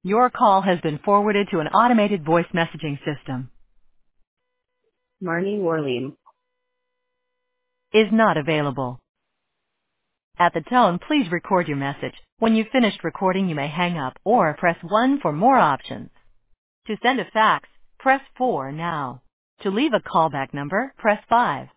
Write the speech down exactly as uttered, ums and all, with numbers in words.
Your call has been forwarded to an automated voice messaging system. Marnie Warliam. Is not available. At the tone, please record your message. When you've finished recording, you may hang up or press one for more options. To send a fax, press four now. To leave a callback number, press five.